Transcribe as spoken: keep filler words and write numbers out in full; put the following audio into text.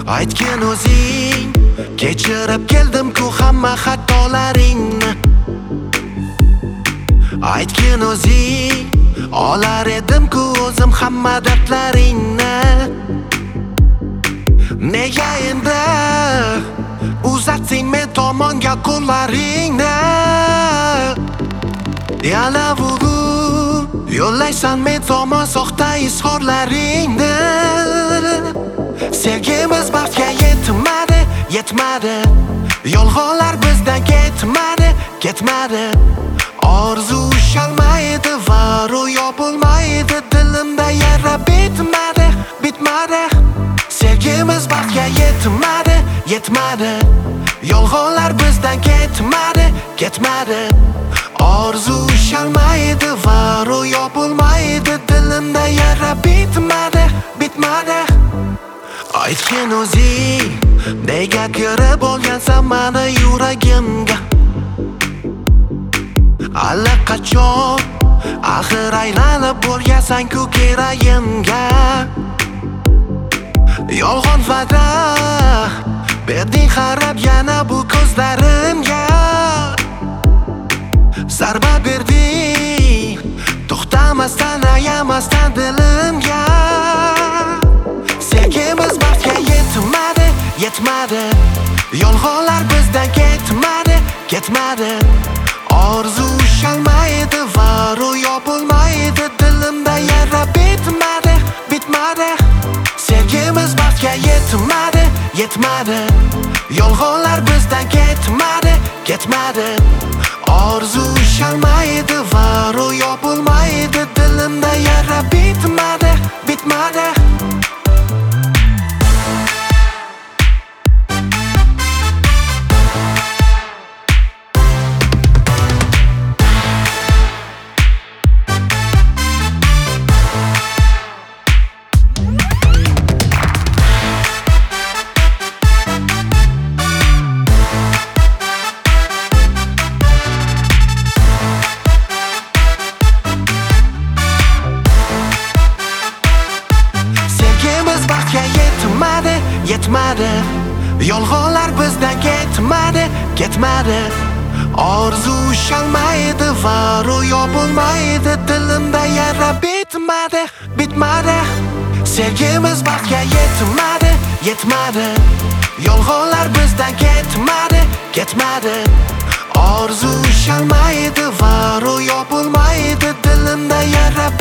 Aytgin o'zing, kechirib keldim-ku hamma xatolaringni. Aytgin o'zing, olar edim-ku o'zim hamma dardlaringni. Nega endi uzatsang men tomonga qo'llaringni? Yana bugun yo'llaysan men tomon soxta izhorlaringni. Sevgimiz baxtga yetmadi, yetmadi. Yolg'onlar bizdan ketmadi, ketmadi. Orzu ushalmaydi va ro'yo bo'lmaydi. Dilimda yara bitmadi, bitmadi. Sevgimiz baxtga yetmadi, yetmadi. Yolg'onlar bizdan ketmadi, ketmadi. Orzu ushalmaydi va ro'yo bo'lmaydi. Dilimda yara bitmadi, bitmadi. Aytgin o'zing, nega kirib olgansan mani yuragimga? Allaqachon axir aylanib bo'lgansan-ku keragimga. Yolg'on va'da berding qarab yana bu ko'zlarimga. Zarba berding to'xtamasdan, ayamasdan dilimga. Sevgimiz baxtga yetmadi, yetmadi. Yolg'onlar bizdan ketmadi, ketmadi. Orzu ushalmaydi va ro'yo bo'lmaydi. Dilimda yara bitmadi, bitmadi. Sevgimiz baxtga yetmadi, yetmadi. Yolg'onlar bizdan ketmadi, ketmadi. Orzu ushalmaydi va ro'yo bo'lmaydi. Dilimda yara bitmadi, bitmadi. Yetmadi, yolg'onlar bizdan ketmadi, ketmadi. Orzu ushalmaydi va ro'yo bo'lmaydi. Dilimda yara bitmadi, bitmadi. Sevgimiz baxtga yetmadi, yetmadi. Yolg'onlar bizdan ketmadi, ketmadi. Orzu ushalmaydi va ro'yo bo'lmaydi. Dilimda yara